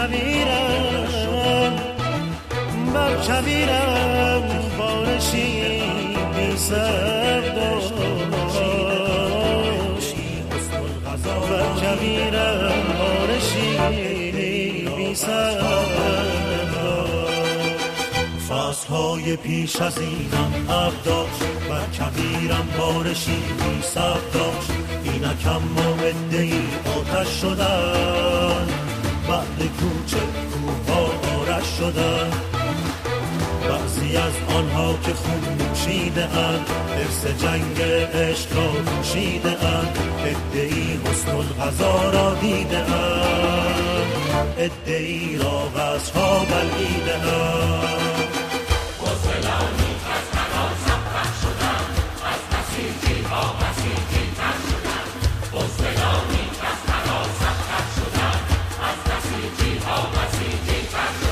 کویرم بارشی بی سر داشت بر کویرم بارشی بی سر داشت فصلهای پیش از اینم اب داشت بر کویرم بارشی بی سر داشت اینکم مامدهی آتش شدن بعد کوچه کوها آرش شدن بعضی از آنها که خون نوشیده اند حرص جنگ عشق را پوشیده اند عده‌ای حسن القضا را دیده اند عده‌ای را قصرها بلعیده اند بزدلانی از هراس ابتر شدن از بسیجی ها بسیجی تر شدن بزدلانی از هراس ابتر شدن از بسیجی ها بسیجی تر شدن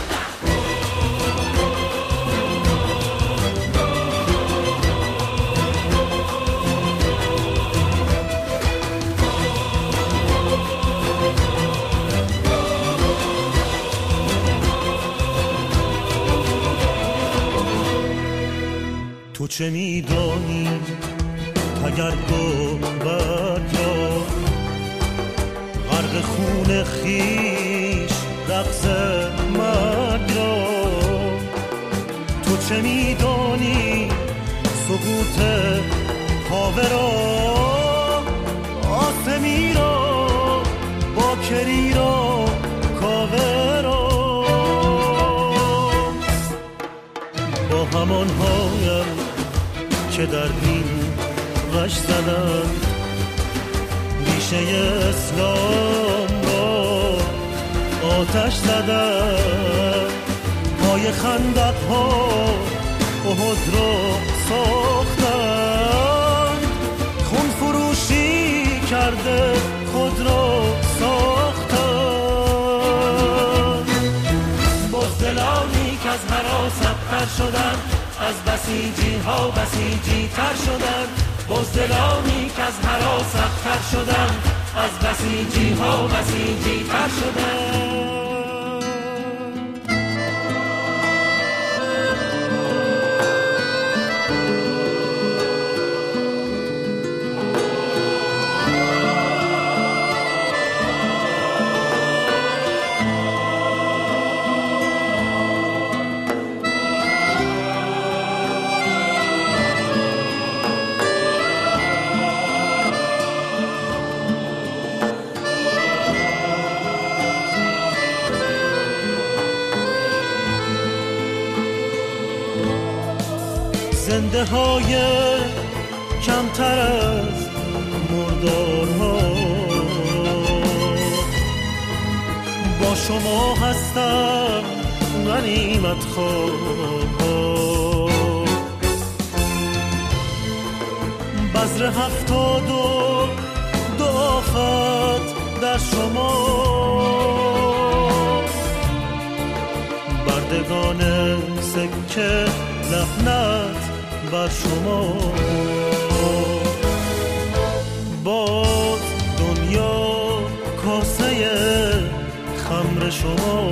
تو چه میدانی اگر گنبد را غرق خون خیش رقص مرگ را تو چه میدانی سقوط کاوه را آسمی را باکری را کاوه را با همان هایم که در دین غش زدن ریشه اسلام را آتش زدن پای خندق ها احد را ساختن خون فروشی کرده خود را ساختن بزدلانی که از هراس ابتر شدن از بسیجی ها بسیجی تر شدن بزدلانی که از هراس ابتر شدن از بسیجی ها بسیجی تر شدن زنده های کمتر از مردارها با شما هستم غنیمت خواه بذر 72 آفت در شما بردگان سکه لعنت بر شما باز دنیا کاسه خمر شما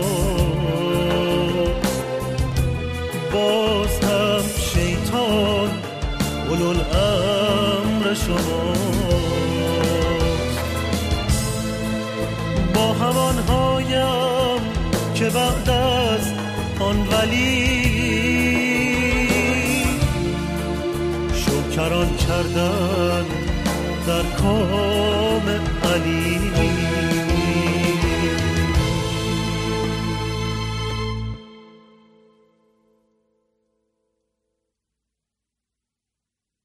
باز هم شیطان اولوالامر شما با هوانهایم که بعد از آن ولی کران کردن در کار